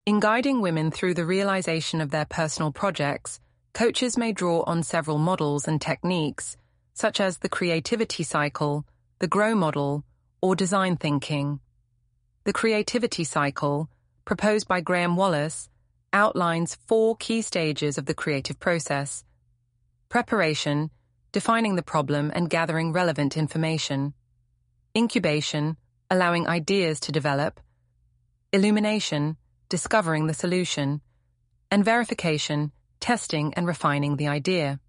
In guiding women through the realization of their personal projects, coaches may draw on several models and techniques, such as the creativity cycle, the GROW model, or design thinking. The creativity cycle, proposed by Graham Wallace, outlines 4 key stages of the creative process: preparation, defining the problem and gathering relevant information; incubation, allowing ideas to develop; illumination, discovering the solution; and verification, testing and refining the idea.